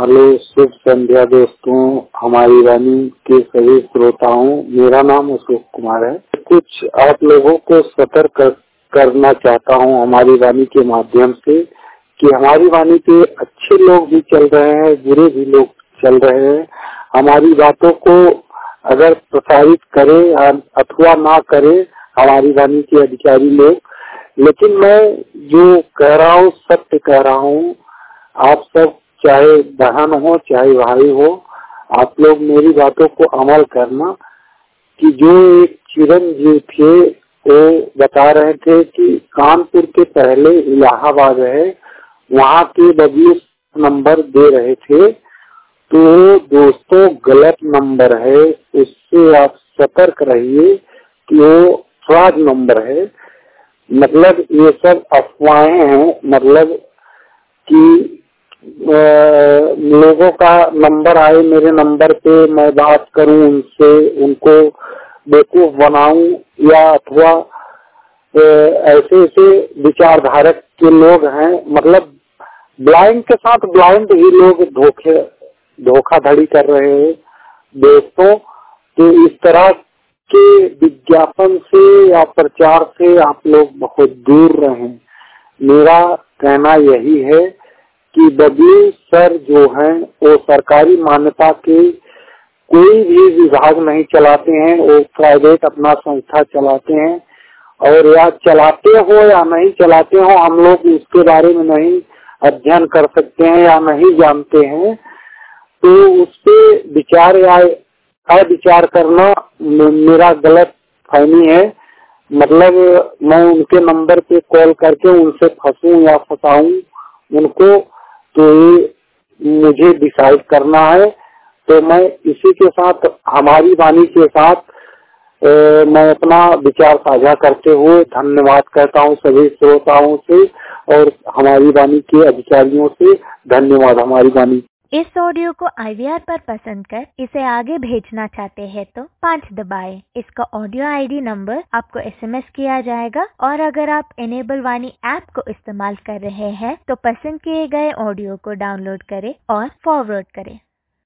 Hello, शुभ संध्या दोस्तों, हमारी वाणी के सभी श्रोताओं। मेरा नाम अशोक कुमार है। कुछ आप लोगों को सतर्क करना चाहता हूं हमारी वाणी के माध्यम से कि हमारी वाणी पे अच्छे लोग भी चल रहे हैं, बुरे भी लोग चल रहे हैं। हमारी बातों को अगर प्रसारित करे अथवा ना करे हमारी वाणी के अधिकारी लोग, लेकिन मैं जो कह रहा हूँ सत्य कह रहा हूँ। आप सब चाहे बहन हो चाहे भाई हो, आप लोग मेरी बातों को अमल करना। कि जो एक चिरंजीव थे वो बता रहे थे कि कानपुर के पहले इलाहाबाद है, वहाँ के बदले नंबर दे रहे थे। तो दोस्तों गलत नंबर है, उससे आप सतर्क रहिए कि वो फ्रॉड नंबर है। मतलब ये सब अफवाहें हैं। मतलब कि लोगों का नंबर आए मेरे नंबर पे, मैं बात करूं उनसे, उनको बेवकूफ बनाऊं, या अथवा ऐसे ऐसे विचारधारक के लोग हैं। मतलब ब्लाइंड के साथ ब्लाइंड ही लोग धोखाधड़ी कर रहे हैं दोस्तों। तो इस तरह के विज्ञापन से या प्रचार से आप लोग बहुत दूर रहें। मेरा कहना यही है कि डब्ल्यू सर जो हैं वो सरकारी मान्यता के कोई भी विभाग नहीं चलाते हैं, वो प्राइवेट अपना संस्था चलाते हैं। और या चलाते हो या नहीं चलाते हो, हम लोग उसके बारे में नहीं अध्ययन कर सकते हैं या नहीं जानते हैं। तो उस पे विचार या अविचार करना मेरा गलत फहमी है। मतलब मैं उनके नंबर पे कॉल करके उनसे फंसूं या फंसाऊं उनको, तो ये मुझे डिसाइड करना है। तो मैं इसी के साथ हमारी वाणी के साथ मैं अपना विचार साझा करते हुए धन्यवाद कहता हूँ सभी श्रोताओं से और हमारी वाणी के अधिकारियों से। धन्यवाद। हमारी वाणी इस ऑडियो को IVR पर पसंद कर इसे आगे भेजना चाहते हैं तो 5 दबाएं। इसका ऑडियो ID नंबर आपको SMS किया जाएगा। और अगर आप इनेबल वाणी ऐप को इस्तेमाल कर रहे हैं तो पसंद किए गए ऑडियो को डाउनलोड करें और फॉरवर्ड करें।